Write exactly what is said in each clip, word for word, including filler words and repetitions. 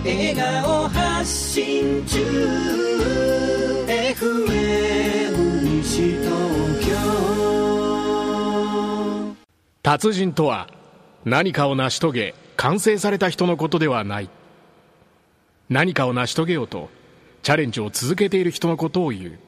笑顔発信中 エフエム 西東京。 達人とは何かを成し遂げ完成された人のことではない。何かを成し遂げようとチャレンジを続けている人のことを言う。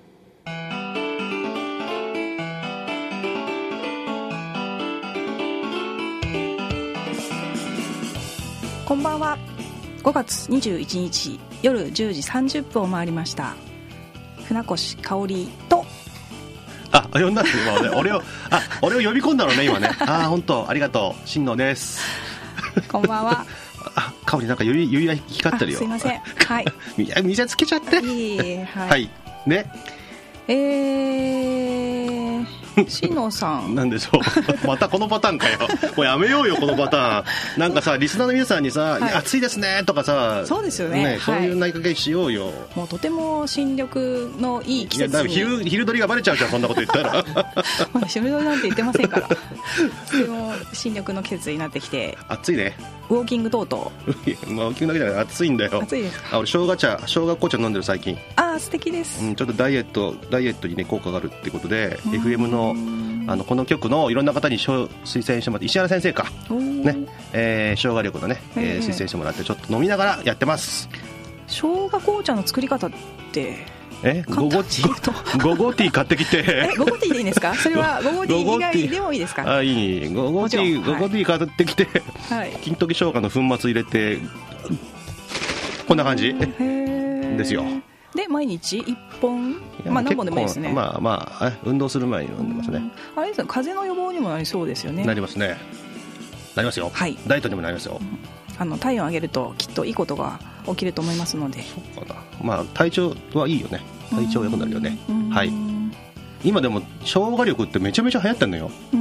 こんばんは。ごがつにじゅういちにち夜じゅうじさんじゅっぷんを回りました。船越香織とあ、呼んだんです今ね。俺をあ、俺を呼び込んだのね今ね。あ、本当ありがとう。新野です。 こんばんは。 あ、香織なんか指指輪光ってるよ。 すいません。はい。 見せつけちゃって。 いい、はい。 はい。ね。 えー、新野さんなんでしょう。またこのパターンかよ。もうやめようよこのパターン。なんかさリスナーの皆さんにさ、はい、暑いですねとかさ、 そうですよ ね, ね、はい、 そういう内掛けしようよ。 もうとても新緑のいい季節に。いやだから 昼, 昼取りがバレちゃうじゃんそんなこと言ったら。 まだ昼取りなんて言ってませんから。とても新緑の季節になってきて暑いね。 ウォーキング等々。 まあ、ウォーキングだけじゃない暑いんだよ。 暑いです。 あ、俺生姜茶生姜紅茶飲んでる最近。 あ、素敵です、うん、 ちょっとダイエットダイエットに、ね、効果があるってことで エフエム の, あのこの曲のいろんな方に推薦してもらって石原先生か、ねえー、生姜力のね、えー、推薦してもらってちょっと飲みながらやってます。 生姜紅茶の作り方ってえゴゴゴゴティー買ってきてえゴゴティーでいいんですか？それはゴゴティー以外でもいいですか？ あ、いいゴゴティー、ゴゴティー買ってきて、はい、金時生姜の粉末入れてこんな感じですよ。 で毎日いっぽん、まあ何本でもいいですね。 まあまあ運動する前に飲んでますね。 あれですね、風邪の予防にもなりそうですよね。 なりますね。なりますよ、はい、ダイエットにもなりますよ。 あの体温を上げるときっといいことが起きると思いますので。 そうかな。まあ体調はいいよね。体調良くなるよね。はい。今でも生姜力ってめちゃめちゃ流行ってんのよ。 うんうん。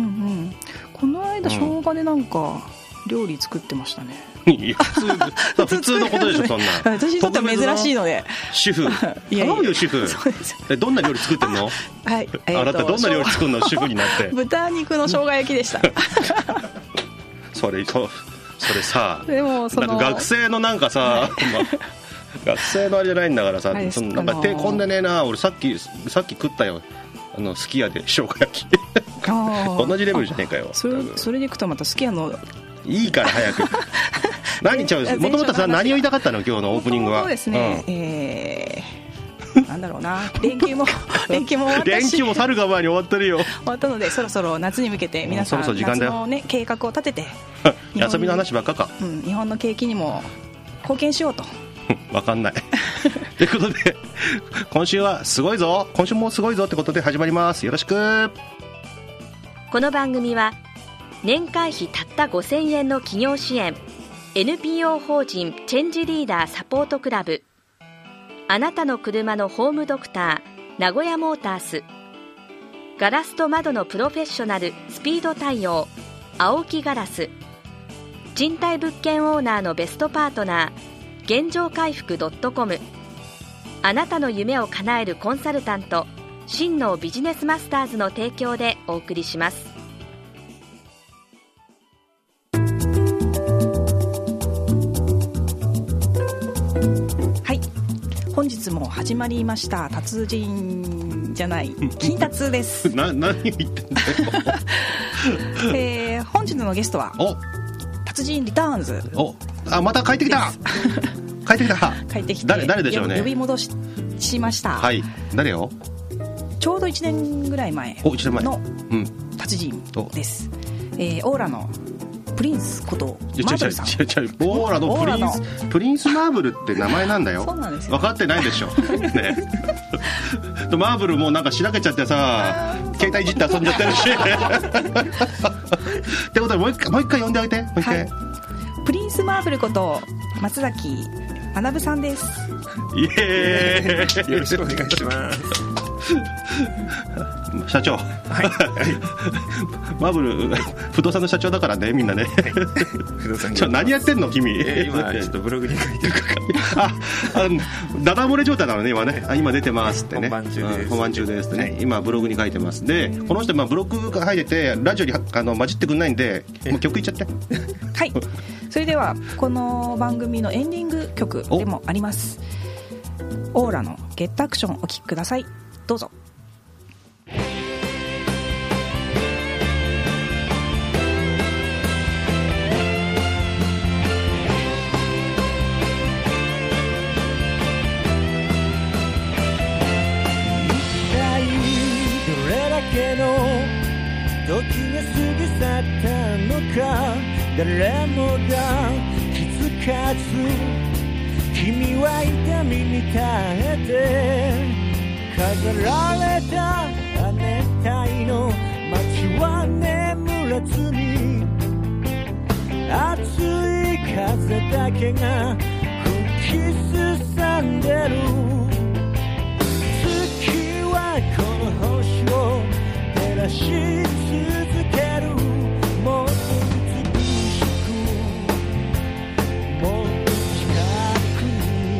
この間生姜でなんか料理作ってましたね。 いや普通普通のことでしょそんな。 私にとっては珍しいので。 主婦。頼むよ主婦。そうです。えどんな料理作ってんの？はい。えー、あなたどんな料理作るの主婦になって。 豚肉の生姜焼きでした。 それそう。それさ、 でもそのなんか学生のなんかさ、はいまあ、学生のあれじゃないんだからさ、はい、そのなんか手込んでねえな。俺さっきさっき食ったよ、あのすき家で生姜焼き。同じレベルじゃねえかよ。 それそれでいくとまたすき家のいいから早く。何ちゃうもともとさ何を言いたかったの今日のオープニングは。 そうですね。うん、えー、なんだろうな。連休も連休も終わったし。 連休も猿が前に終わってるよ。 終わったのでそろそろ夏に向けて皆さん、うん、そろそろ時間だよ。夏のね計画を立てて。 遊びの話ばっかか、 うん、日本の景気にも貢献しようと。 分かんないということで今週はすごいぞ今週もすごいぞってことで始まります。よろしく。 この番組は年会費たったごせんえんの企業支援 エヌピーオー 法人チェンジリーダーサポートクラブ、あなたの車のホームドクター名古屋モータース、ガラスと窓のプロフェッショナルスピード対応青木ガラス、賃貸物件オーナーのベストパートナー現状回復 .com、 あなたの夢を叶えるコンサルタント真のビジネスマスターズの提供でお送りします。 はい、本日も始まりました達人じゃない金達です。 な何言ってんだよ。 えー、本日のゲストはお達人リターンズ。 おあまた帰ってきた。帰ってきた。 帰ってきて誰, 誰でしょうね。 呼び戻 し, しました。 はい。誰よ。 ちょうどいちねんぐらい前の達人です、うんえー、オーラのプリンスことマーブルさん。 違う違う違うオーラのプリンスプリンスマーブルって名前なんだよ。 そうなんですよ。 分かってないでしょ、ね、マーブルもなんかしらけちゃってさ携帯いじって遊んじゃってるしってことでもう一回もう一回呼んであげてもう一回、はい、 プリンスマーブルこと松崎学さんです。 イエーイよろしくお願いします。 社長、はい、マーブル不動産の社長だからね、みんなね、はい、不動産ちょ何やってんの君、 えー、今ちょっとブログに書いてるああダダ漏れ状態なのね今ね、あ今出てますってね、 本番中です、 本番中ですってね、はい、今ブログに書いてますで、この人、まあ、ブログが入っててラジオにあの混じってくんないんで、もう曲いっちゃってはい、それではこの番組のエンディング曲でもありますオーラのゲットアクションお聴きください。どうぞ。 時が過ぎ去ったのか、誰もが気づかず君は痛みに耐えて飾られた亜熱帯の街は眠らずに、熱い風だけが吹きすさんでる。月はこの星を照らし続ける。もっと美しくもっと近くに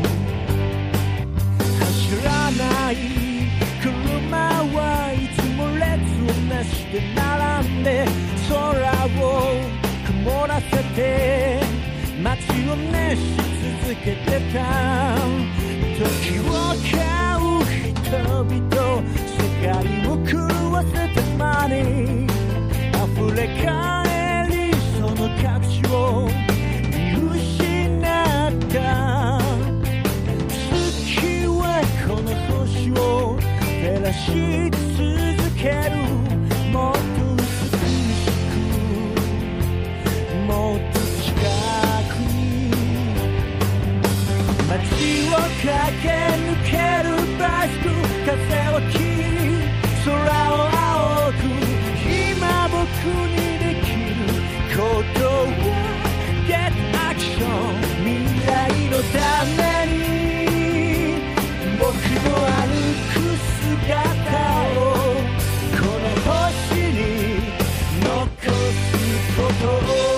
走らない車はいつも列なしで並んで空を曇らせて街を熱し続けてた。時を買う人々、世界を狂わせた間に溢れ返りその価値を見失った。月はこの星を照らし続ける。もっと美しくもっと近くに街を駆け抜けるバスク、風を切り空を青く、今僕にできることは Get Action。 未来のために僕の歩く姿をこの星に残すことを。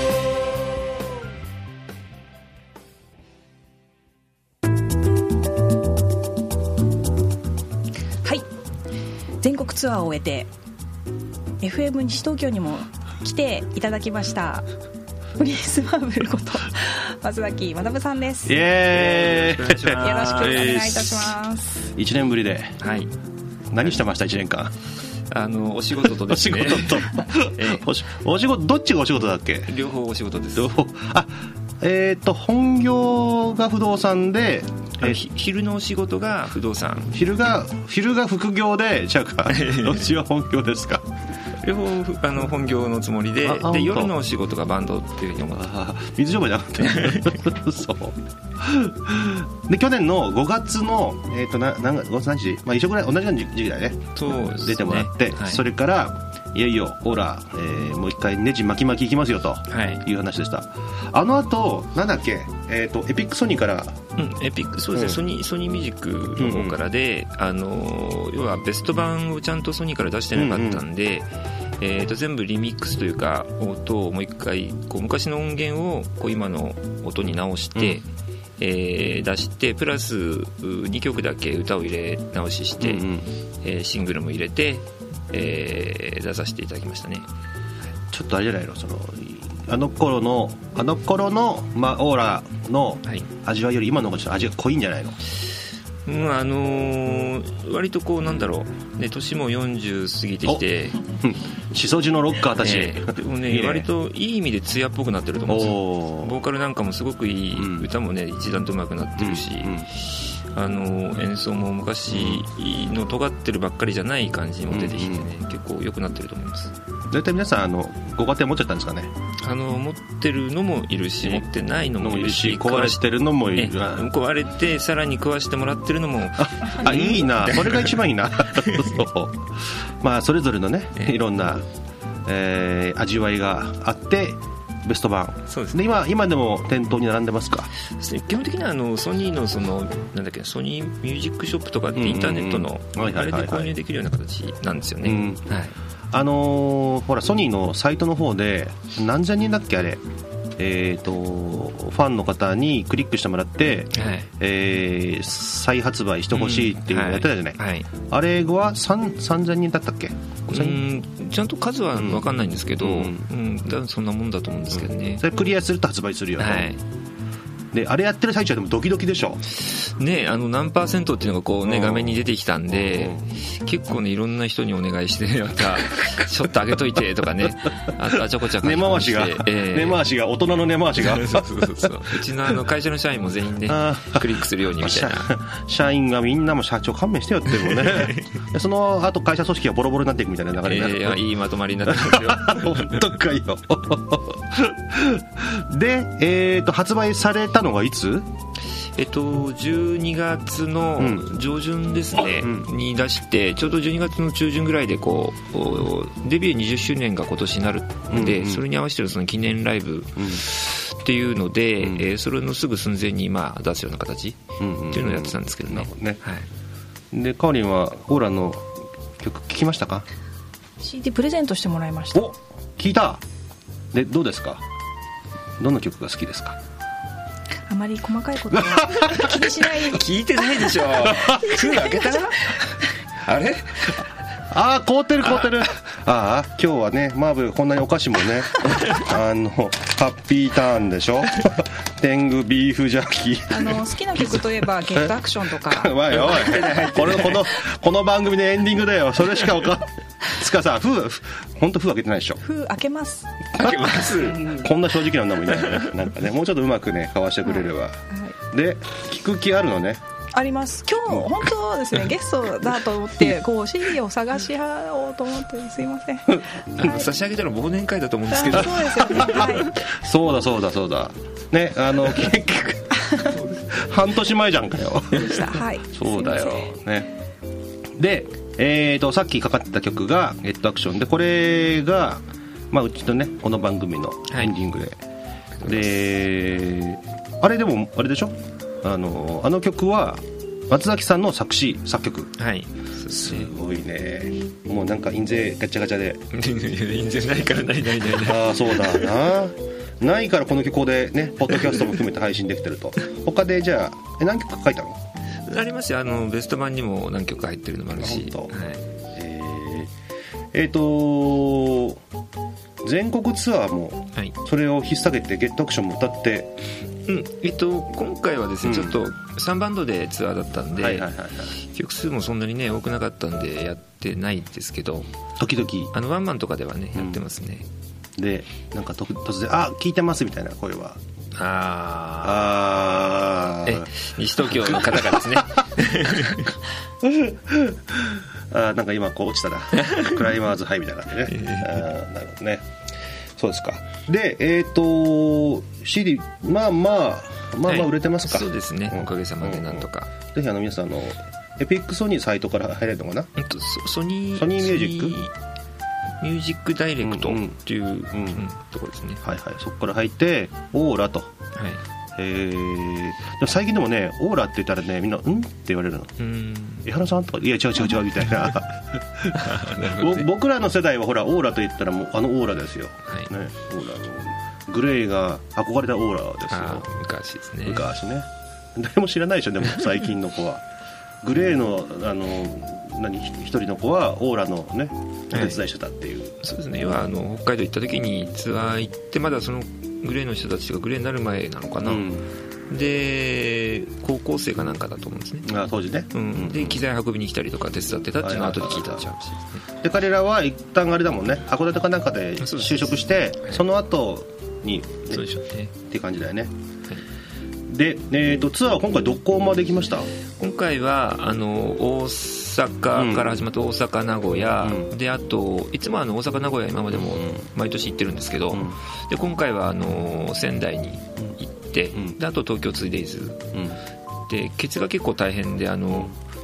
全国ツアーを終えて エフエム 西東京にも来ていただきましたプリンスマーブルこと松崎学さんです。 イエーイ、 よろしくお願いいたします。 いちねんぶりで、 はい、 何してましたいちねんかん。 あのお仕事とですねお仕事とえおしお仕事どっちがお仕事だっけ。 両方お仕事です。 両方。あえー、と本業が不動産で、 え昼のお仕事が不動産、 昼が昼が副業で、じゃあどっちが本業ですか。 両方あの本業のつもり で, で夜のお仕事がバンドっていうふうに思って、 あ水商売じゃなくてそうで去年のごがつの、えー、とな何月ごがつ何日、まあ、一緒ぐらい同じような時期だよね。 そうですね、 出てもらって、はい、それからいよいよオーラ、えー、もう一回ネジ巻き巻きいきますよという話でした、はい、あの後なんだっけ、えー、とエピックソニーから、 うん、エピックそうですね、うん、ソニーソニーミュージックの方からで、うんうん、あの要はベスト版をちゃんとソニーから出してなかったんで、うんうんえー、と全部リミックスというか音をもう一回こう昔の音源をこう今の音に直して、うんえー、出してプラスにきょくだけ歌を入れ直しして、うんうんえー、シングルも入れて、えー、出させていただきましたね。 ちょっとあれじゃないの、そのあの頃のあの頃の、まあ、オーラの味わいより今の方がちょっと味が濃いんじゃないの。 うん、あのー、割とこうなんだろう、ね、年もよんじゅう過ぎてきてしそじのロッカーたち、 ね、でもねいいね、割といい意味で艶っぽくなってると思うんですよ。ボーカルなんかもすごくいい、うん、歌もね一段と上手くなってるし、うんうんあの演奏も昔の尖ってるばっかりじゃない感じにも出てきてね、うんうん、結構良くなってると思います。 大体皆さんあのご家庭持っちゃったんですかね。 あの持ってるのもいるし持ってないのもいるし壊れてるのもいる。 壊れてさらに食わしてもらってるのもあいいな、それが一番いいなそうまあそれぞれのねいろんな、えー、味わいがあってベスト版。 そうですね。 で今今でも店頭に並んでますか？ 基本的にはあのソニーのそのなんだっけソニーミュージックショップとかってインターネットのあれで購入できるような形なんですよね。うん、はい。 あのー、ほらソニーのサイトの方で何千人だっけあれ。えー、とファンの方にクリックしてもらって、はいえー、再発売してほしいっていうのをやってたじゃない、うんはいはい、あれはさんぜんにんだったっけ？ うんちゃんと数は分かんないんですけど、うんうん、多分そんなもんだと思うんですけどね、 うん、それクリアすると発売するよね、はいであれやってる最中はでもドキドキでしょね。あの何パーセントっていうのがこう、ね、画面に出てきたんで結構ねいろんな人にお願いして、ね、またちょっと上げといてとかねあとあちょこちょこ根回しが、えー、根回しが大人の根回しがそうそうそうそううちのあの会社の社員も全員ねクリックするようにみたいな社員がみんなも社長勘弁してよってもねその後会社組織がボロボロになっていくみたいな流れになる、 えー、いいまとまりになってますよ本当かよで、えー、と発売されたのがいつ？ えっと、じゅうにがつの上旬ですね、うん、に出してちょうどじゅうにがつの中旬ぐらいでこうデビューにじゅっしゅうねんが今年になるので、うんうん、それに合わせてるその記念ライブっていうので、うんえー、それのすぐ寸前に今出すような形っていうのをやってたんですけどね、うんうんねはい、 でかおりんはオーラの曲聴きましたか？ シーディー プレゼントしてもらいました。 お聴いた。でどうですか？どの曲が好きですか？ あまり細かいことは気にしない聞いてないでしょ封開けたらあれああ凍ってる凍ってるああ今日はねマーブこんなにお菓子もねあのハッピーターンでしょ天狗ビーフジャーキーあの好きな曲といえばゲットアクションとかおいおいこれこのこの番組のエンディングだよそれしか分かんつかさ封本当封開けてないでしょ。 封開けます開けますこんな正直なんだもんいないねなんかねもうちょっとうまくねかわしてくれれば、はいはい、で聞く気あるのね。 あります。今日本当ですねゲストだと思ってこう シーディー を探し合おうと思ってすいません、 はい、差し上げたら忘年会だと思うんですけどそうですよね、はい、 そうだそうだそうだねあの結局半年前じゃんかよでした、はい、 そうだよね。でえーとさっきかかってた曲がゲットアクションでこれが、まあ、うちのねこの番組のエンディングで、はい、であれでもあれでしょあのあの曲は松崎さんの作詞作曲、 はい、 すごいね。もうなんか印税ガチャガチャで印税ないからないないないないああそうだなないからこの曲でねポッドキャストも含めて配信できてると他でじゃあえ何曲か書いたの？ ありますよ。あのベスト版にも何曲か入ってるのもあるし、 はい、えー、えーと全国ツアーもそれを引っ提げてゲットアクションも歌って、 うんえっと、今回はですね、うん、ちょっとさんバンドでツアーだったんで、はいはいはいはい、曲数もそんなにね多くなかったんでやってないんですけど時々 あのワンマンとかではねやってますね、 うん、でなんか突然あ聞いてますみたいな声はああえ西東京の方がですねあなんか今こう落ちたらクライマーズハイみたいな感じでねあなるほどね。そうですか。でえっ、ー、と シーディー まあまあまあまあ売れてますか、 はい、そうですね、うん、おかげさまでなんとか、 うんうん、ぜひあの皆さんのエピックソニーサイトから入れるのかな、 うん、とソニーソニーミュージックミュージックダイレクトっていう、うんうんうんうん、ところですね。 はいはい、そこから入ってオーラと、はいえー、でも最近でもねオーラって言ったらねみんなうんって言われるの。うん江原さんとかいや違う違う違うみたいなね、僕らの世代はほらオーラと言ったらもうあのオーラですよ、はいね、オーラのグレイが憧れたオーラですよ。 あ昔ですね。 昔ね誰も知らないでしょでも最近の子はグレーのあの何一人の子はオーラのねお手伝いしてたっていう、はい、 そうですね。要はあの北海道行った時にツアー行ってまだそのグレーの人たちがグレーになる前なのかな、うん、で高校生かなんかだと思うんですね。 あ当時ね、 うん、で機材運びに来たりとか手伝ってたっていうのを後で聞いたって話ですね。 で彼らは一旦あれだもんね函館かなんかで就職して そ, その後に、ね、 そうでしょうねっていう感じだよね、はい、で、えー、とツアーは今回どこまで行きました？ 今回はあの大阪から始まって大阪名古屋、うん、であといつもあの大阪名古屋今までも毎年行ってるんですけど、うん、で今回はあの仙台に行って、うん、であと東京 ツーデイズ、うん、でケツが結構大変であの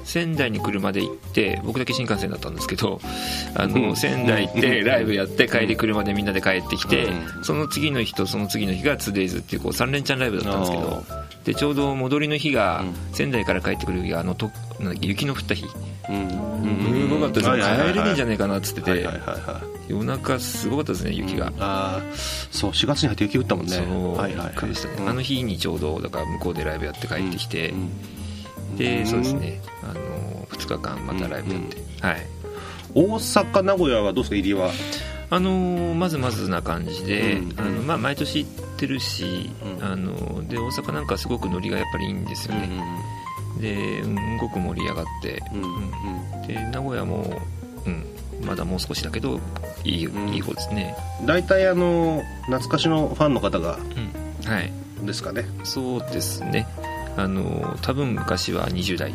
仙台に車で行って、僕だけ新幹線だったんですけど、あの、うん、仙台行ってライブやって帰り車でみんなで帰ってきて、うん、その次の日とその次の日が ツーデイズ っていう、こうさん連チャンライブだったんですけど、でちょうど戻りの日が、うん、仙台から帰ってくる日があのとなんだっけ雪の降った日、うん、すごかったですね、帰れねえんじゃねえかなっつってて、はいはいはいはい、夜中すごかったですね、雪が、うん、あそうしがつに入って雪降ったもんね、 そう、はいはいはい、でしたね、うん、あの日にちょうどだから向こうでライブやって帰ってきて、うん、でそうですね、あのふつかかんまたライブやって、うん、はい、 大阪名古屋はどうですか、入りは。 あのまずまずな感じで、うん、あのまあ、毎年行ってるし、うん、あので大阪なんかすごくノリがやっぱりいいんですよね、うん、で、うん、すごく盛り上がって、うんうん、で名古屋も、うん、まだもう少しだけどいい、うん、いい方ですね。 大体あの懐かしのファンの方が、 うん、はいですかね。 そうですね、あの多分昔はにじゅう代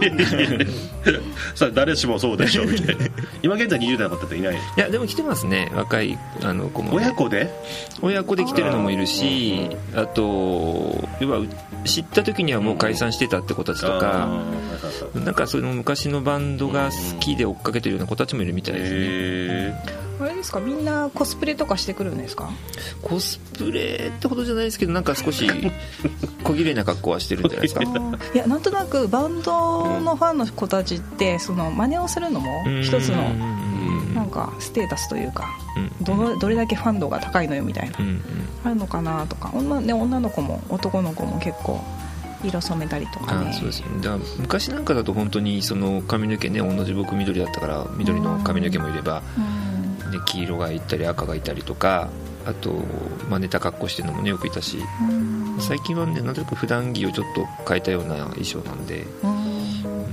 さあ誰しもそうでしょうみたいな今現在にじゅう代の方っていない。いやでも来てますね、若いあの子も、ね、 親子で親子で来てるのもいるし、あと要は知った時にはもう解散してたって子たちとか、なんかその昔のバンドが好きで追っかけてるような子たちもいるみたいですね。 あれですか、みんなコスプレとかしてくるんですか。 コスプレってほどじゃないですけど、なんか少し小綺麗な格好はしてるんじゃないですかいやなんとなくバンドのファンの子たちってその真似をするのも一つのなんかステータスというか、どのどれだけファン度が高いのよみたいな、あるのかなとか、女、ね、女の子も男の子も結構色染めたりとかね。 ああそうですね、だから昔なんかだと本当にその髪の毛ね、同じ僕緑だったから緑の髪の毛もいれば、で黄色がいたり赤がいたりとか、あと真似た格好してるのもねよくいたし、最近はねなんとなく普段着をちょっと変えたような衣装なんで、うん、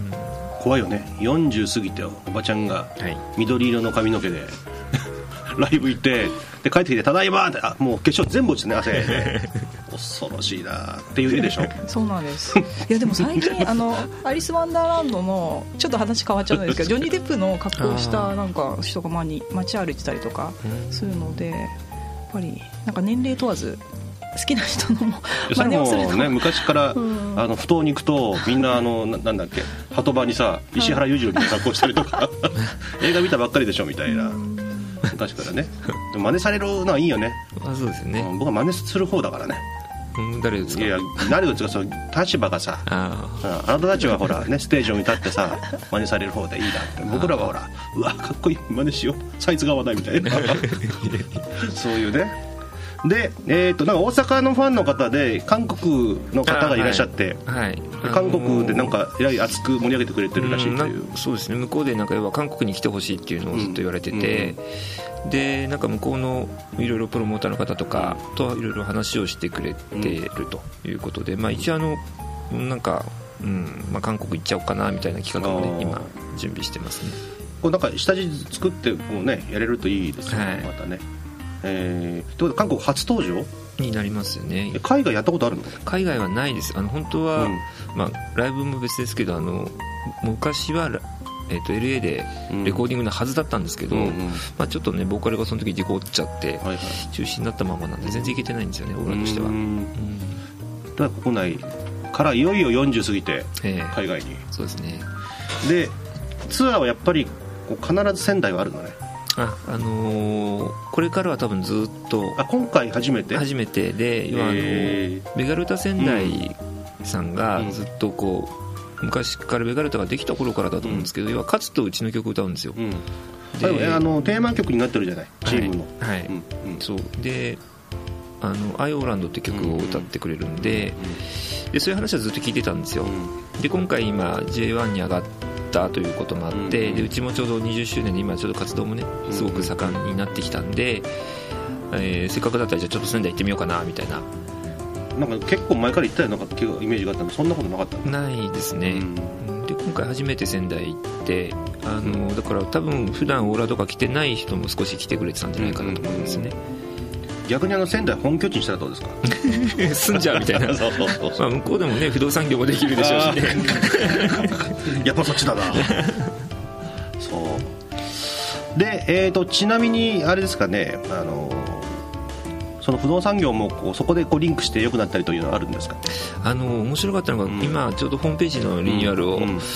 怖いよね、よんじゅう過ぎておばちゃんが緑色の髪の毛で、はい、ライブ行ってで帰ってきてただいまって、あもう化粧全部落ちてね、汗で恐ろしいなっていう絵でしょそうなんですいやでも最近あのアリス・ワンダーランドのちょっと話変わっちゃうんですけどジョニー・デップの格好をしたなんか人が街に街歩いてたりとかするので、やっぱりなんか年齢問わず好きな人のも真似をすると、 ね、昔から、うん、あの不当に行くとみんなあの な, なんだっけ鳩場にさ石原裕次郎に格好したりとか映画見たばっかりでしょみたいな、昔からね。でも真似されるのはいいよね。 あそうですね、 僕は真似する方だからね。 うん、誰ですか。 いや誰ですか、その立場がさ、ああなたたちはほらねステージに立ってさ真似される方でいいなって、僕らはほらうわかっこいい真似しようサイズが合わないみたいなそういうね。で、えー、となんか大阪のファンの方で韓国の方がいらっしゃって、 はいはい、 韓国でなんかえらい熱く盛り上げてくれてるらしいという、 うん、そうですね、向こうでなんか要は韓国に来てほしいっていうのをずっと言われてて、うん、でなんか向こうのいろいろプロモーターの方とかといろいろ話をしてくれてるということで、まあ、一応あのなんか、うんまあ、韓国行っちゃおうかなみたいな企画もね今準備してますね。 こうなんか下地作ってこう、ね、やれるといいですよね、はい、またね。えー、ということで韓国初登場になりますよね。 海外やったことあるの？ 海外はないです。あの本当は、うんまあ、ライブも別ですけど、あの昔は、えー、と エルエー でレコーディングのはずだったんですけど、うんうんまあ、ちょっとねボーカルがその時事故っちゃって、はいはい、中止になったままなんで全然いけてないんですよね、オーラとしては。うん、 だから国内からいよいよよんじゅう過ぎて海外に、 えー、そうですね。 でツアーはやっぱりこう必ず仙台はあるのね。 あ、あのー、これからは多分ずっとあ今回初めて初めてで、要はあのー、ベガルタ仙台さんがずっとこう、うん、昔からベガルタができた頃からだと思うんですけど、うん、要は勝つとうちの曲を歌うんですよ、うん、 であのテーマ曲になってるじゃないチームの、 はい、はいうんうん、そうであのアイオーランドって曲を歌ってくれるんで、うん、でそういう話はずっと聞いてたんですよ、うん、で今回今 ジェイワン に上がってということもあって、うん、でうちもちょうどにじゅっしゅうねんで今ちょっと活動もねすごく盛んになってきたんで、えー、せっかくだったらじゃあちょっと仙台行ってみようかなみたいな。 なんか結構前から行ったようなイメージがあったのそんなことなかったの？ないですね、うん、で今回初めて仙台行ってあのだから多分普段オーラとか来てない人も少し来てくれてたんじゃないかなと思いますね、 うん、逆にあの仙台本拠地にしたらどうですか住んじゃうみたいなそうそうそうそう、まあ、向こうでもね不動産業もできるでしょうしねやっぱそっちだなそうで、えーと、ちなみにあれですかね、あのその不動産業もこうそこでこうリンクして良くなったりというのはあるんですか？ あの面白かったのが、うん、今ちょうどホームページのリニューアルを、うんうん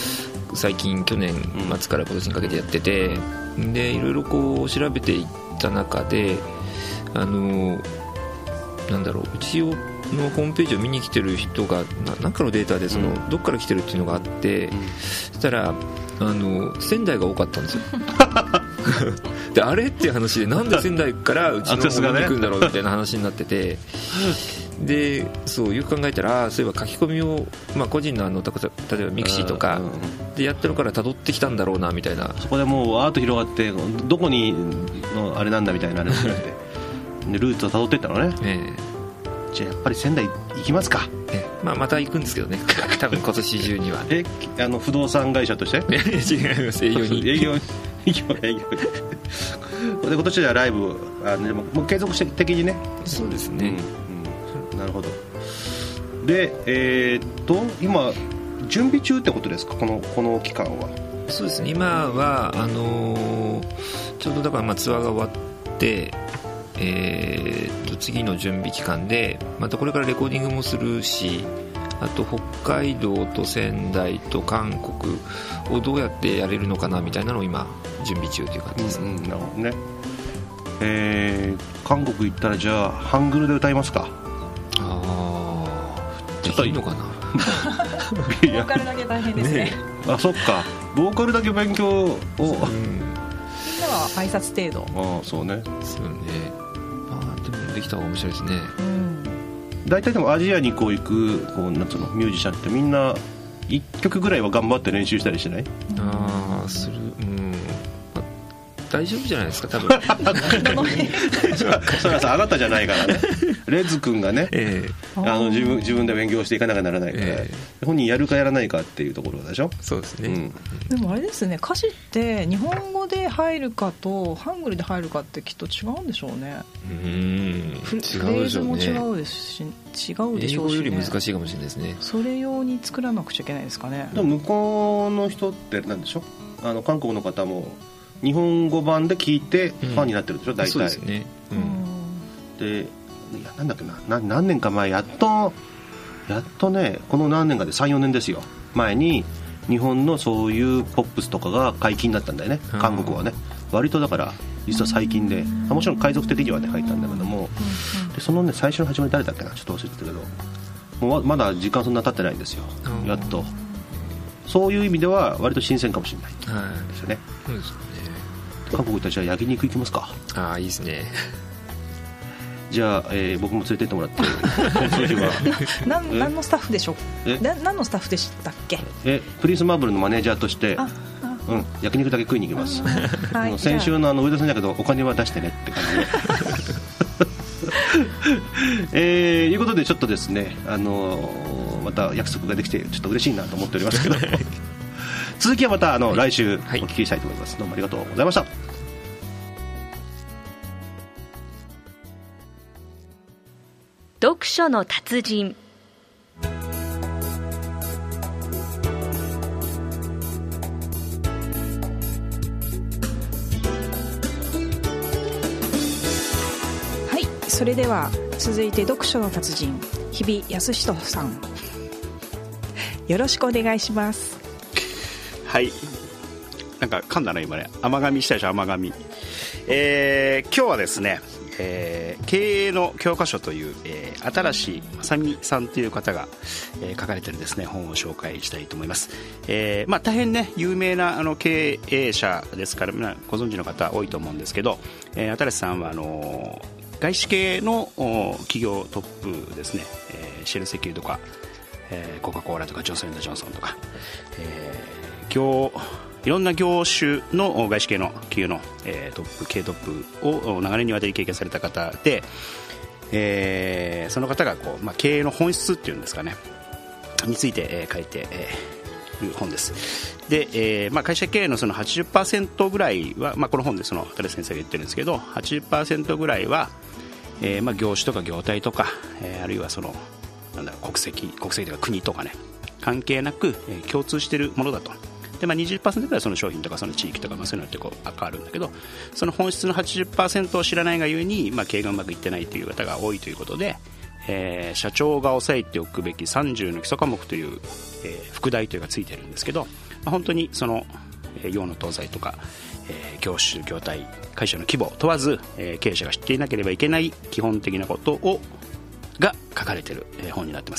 最近去年末から今年にかけてやってて、でいろいろこう調べていった中で、あのなんだろう、うちのホームページを見に来てる人が何かのデータでその、うん、どっから来てるっていうのがあって、うん、そしたらあの仙台が多かったんですよであれっていう話で、なんで仙台からうちのホームに行くんだろうみたいな話になっててでそうよく考えたら、そういえば書き込みを、まあ、個人のあの例えばミクシーとかでやってるから辿ってきたんだろうなみたいな、 そこでもうアート広がってどこにのあれなんだみたいな話になってでルーツを辿っていったのね、ええ、じゃあやっぱり仙台行きますか、 ええ、まあ、また行くんですけどね多分今年中にはえあの不動産会社として違います、営業に営業に営業営業で今年はライブあでももう継続的にね、 そうですね、 うんうん、なるほど。でえー、っと今準備中ってことですか、このこの期間は。 そうですね、今はあのー、ちょうどだからまあツアーが終わって、えー、と次の準備期間でまたこれからレコーディングもするし、あと北海道と仙台と韓国をどうやってやれるのかなみたいなのを今準備中という感じですね、うんうん、なるほどね。 えー、韓国行ったらじゃあハングルで歌いますか。 ああ、ちょっといいのかなボーカルだけ大変ですね。ね、 あ、そっか、ボーカルだけ勉強を、うん、みんなは挨拶程度。 ああ、そうね、 そうね、まあでもできた方が面白いですね。 うん、 大体でもアジアにこう行くこうなんつうのミュージシャンってみんないっきょくぐらいは頑張って練習したりしない？ ああ、する、うん、まあ、大丈夫じゃないですか多分それはさ、あなたじゃないからねレッズ君がね、えー、あの自分、自分で勉強していかなきゃならないから、えー、本人やるかやらないかっていうところでしょ。 そうですね、 うん、でもあれですね、歌詞って日本語で入るかとハングルで入るかってきっと違うんでしょうね。 うーん、 フレーズも違うですし、違うでしょうし、ね、 英語より難しいかもしれないですね。 それ用に作らなくちゃいけないですかね。 でも向こうの人ってなんでしょ、あの韓国の方も日本語版で聞いてファンになってるでしょ、うん、大体。そうですね、うん、でいやなんだっけな、な何年か前やっとやっとね、この何年かで さん,よ 年ですよ前に日本のそういうポップスとかが解禁になったんだよね、韓国はね。割とだから実は最近で、もちろん海賊的にはね入ったんだけども、でそのね最初の始まり誰だっけな、ちょっと忘れてたけど、もうまだ時間そんな経ってないんですよ、やっと。そういう意味では割と新鮮かもしれないですよね。そうですね。韓国行ったらじゃあ焼肉行きますか。 ああ、いいですね。 じゃあ、えー、僕も連れてってもらって何, 何のスタッフでしょう、な何のスタッフでしたっけ。 えプリンスマーブルのマネージャーとして、ああ、うん、焼肉だけ食いに行きます、はい、先週のあの上田さんだけどお金は出してねって感じでえー、いうことでちょっとですね、あのー、また約束ができてちょっと嬉しいなと思っておりますけど続きはまたあの、はい、来週お聞きしたいと思います、はい、どうもありがとうございました。 読書の達人。 はい、それでは続いて読書の達人日比康人さん、よろしくお願いします。 はい、なんか噛んだな今ね、甘噛みしたでしょ、甘噛み。えー、今日はですね、えー、経営の教科書という、えー、新しいまさみさんという方が、えー、書かれているですね本を紹介したいと思います。えーまあ、大変ね有名なあの経営者ですから、まあ、ご存知の方多いと思うんですけど、えー、新さんはあのー、外資系の企業トップですね、えー、シェル石油とか、えー、コカ・コーラとかジョンソン&ジョンソンとか、えー、業いろんな業種の外資系の企業の、えー、トップ経営トップを長年にわたり経験された方で、えー、その方がこう、まあ、経営の本質っていうんですかねについて、えー、書いてい、えー、る本です。で、えーまあ、会社経営のその はちじゅっパーセント ぐらいは、まあ、この本でその新先生が言ってるんですけど はちじゅっパーセント ぐらいは、えーまあ、業種とか業態とか、えー、あるいはそのなんだろう国籍国籍とか国とかね関係なく、えー、共通しているものだと。でまあ、にじゅっパーセント ぐらいその商品とかその地域とか、まあ、そういうのってこう変わるんだけど、その本質の はちじゅっパーセント を知らないがゆえに、まあ、経営がうまくいってないという方が多いということで、えー、社長が押さえておくべきさんじゅうの基礎科目という、えー、副題というかついてるんですけど、ま本当にその洋の東西とか、えー、業種業態会社の規模を問わず、えー、経営者が知っていなければいけない基本的なことをが書かれている、えー、本になってます。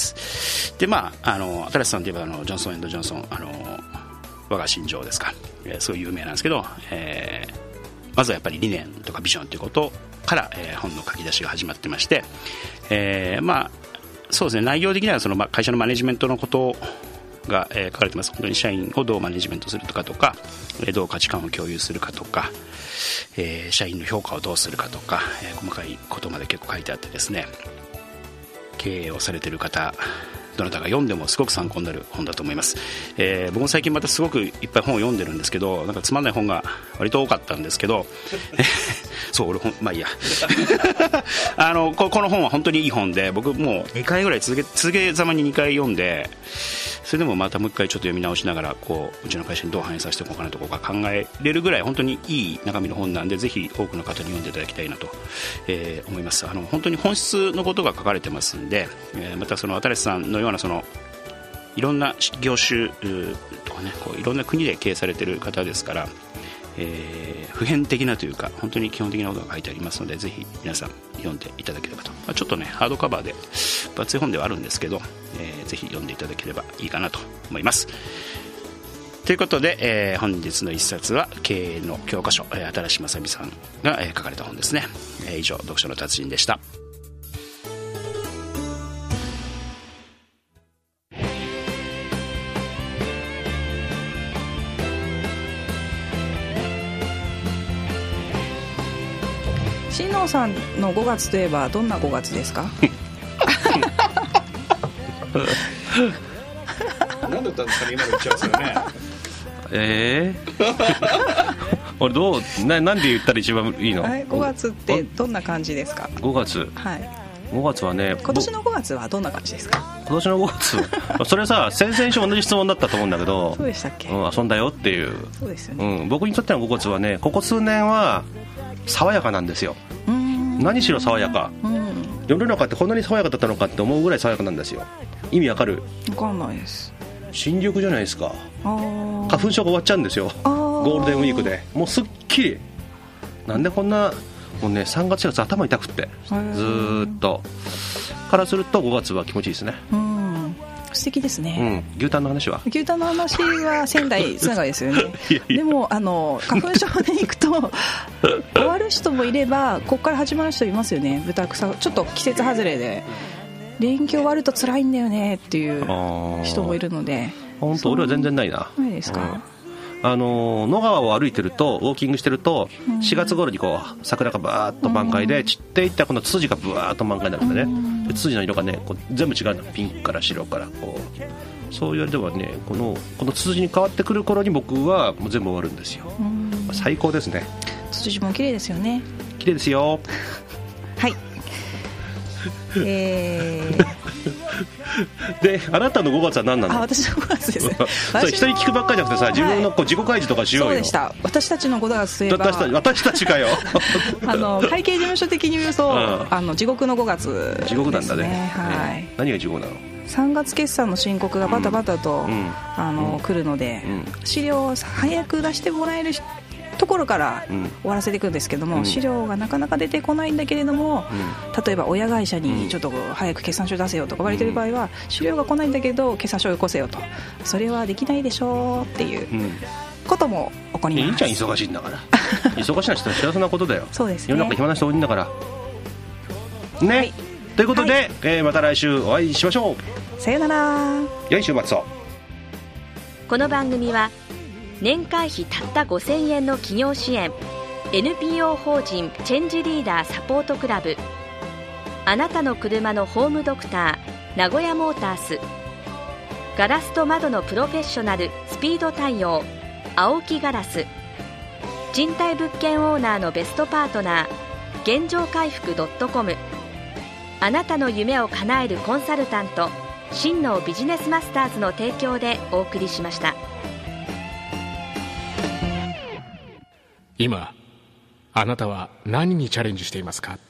でまああの新さんといえばあのジョンソン&ジョンソンあの我が心情ですか、えー、すごい有名なんですけど、えー、まずはやっぱり理念とかビジョンということから、えー、本の書き出しが始まってまして、えー、まあそうですね、内容的にはその、まあ、会社のマネジメントのことが、えー、書かれてます。本当に社員をどうマネジメントするかとか、えー、どう価値観を共有するかとか、えー、社員の評価をどうするかとか、えー、細かいことまで結構書いてあってですね、経営をされている方どなたが読んでもすごく参考になる本だと思います。えー、僕も最近またすごくいっぱい本を読んでるんですけど、なんかつまんない本が割と多かったんですけどそう俺まあいいやあの こ, この本は本当にいい本で、僕もうにかいぐらい続け続けざまににかい読んで、それでもまたもう一回ちょっと読み直しながらこううちの会社にどう反映させていこうかなとか考えれるぐらい本当にいい中身の本なんで、ぜひ多くの方に読んでいただきたいなと、えー、思います。あの本当に本質のことが書かれてますんで、えー、またその新さんのようなそのいろんな業種とかね、こういろんな国で経営されている方ですから、えー、普遍的なというか本当に基本的なことが書いてありますので、ぜひ皆さん読んでいただければと、まあ、ちょっとねハードカバーで分厚い本ではあるんですけど、えー、ぜひ読んでいただければいいかなと思います。ということで、えー、本日の一冊は経営の教科書、えー、新正美さんが、えー、書かれた本ですね。えー、以上読書の達人でした。 新納さんのごがつといえばどんなごがつですか？ 何だったんですかね今の打ち合わせはね。 えー、俺どう な, なんで言ったら一番いいの？ ごがつってどんな感じですか？ ごがつ、 はい、 ごがつはね、 今年のごがつはどんな感じですか？ 今年のごがつそれさ先々週同じ質問だったと思うんだけどそうでしたっけ、 うん、遊んだよっていう。 そうですよね、 うん、僕にとってのごがつはね、ここ数年は爽やかなんですよ。うーん、何しろ爽やか、うん、世の中ってこんなに爽やかだったのかって思うぐらい爽やかなんですよ。意味わかる？ わかんないです。 新緑じゃないですか。あ、花粉症が終わっちゃうんですよ、ゴールデンウィークで。もうすっきり、なんでこんなもうねさんがつしがつ頭痛くってずーっとからするとごがつは気持ちいいですね。うん、 素敵ですね、 うん、牛タンの話は牛タンの話は仙台つながりですよねいやいや、でもあの花粉症で行くと終わる人もいればここから始まる人いますよね。豚草ちょっと季節外れで連休終わると辛いんだよねっていう人もいるので。 本当俺は全然ないな。 ないですか、 うん、あの野川を歩いてるとウォーキングしてるとしがつ頃にこう桜がバーッと満開で散っていったこのツツジがブワーッと満開になるんでね、でツツジの色がねこう全部違うの、ピンクから白からこう、そういうあれではねこのこのツツジに変わってくる頃に僕はもう全部終わるんですよ。最高ですね。 ツツジも綺麗ですよね。 綺麗ですよはいえーであなたのごがつは何なの？ あ、私のごがつですねそれ人に聞くばっかりじゃなくてさ、自分のこう自己開示とかしようよ。 そうでした。私たちのごがつといえば私たち、私たちかよあの会計事務所的に言うと、うん、あの地獄のごがつですね。 地獄なんだね、 はい、 えー、何が地獄なの？ さんがつ決算の申告がバタバタと、うん、あの、うん、来るので、うん、資料を早く出してもらえるところから終わらせていくんですけども、うん、資料がなかなか出てこないんだけれども、うん、例えば親会社にちょっと早く決算書出せよとか言われてる場合は、資料が来ないんだけど決算書をよこせよと、それはできないでしょうっていうことも起こります。 いいじゃん、忙しいんだから忙しいな人は幸せなことだよ。 そうですね、 世の中暇な人多いんだからね、はい、ということで、はい、えー、また来週お会いしましょう。 さよなら。 良い週末を。 この番組は年会費たったごせんえんの企業支援 エヌピーオー 法人チェンジリーダーサポートクラブ、あなたの車のホームドクター名古屋モータース、ガラスと窓のプロフェッショナルスピード対応青木ガラス、賃貸物件オーナーのベストパートナー現状回復 .com、 あなたの夢を叶えるコンサルタント真のビジネスマスターズの提供でお送りしました。 今あなたは何にチャレンジしていますか？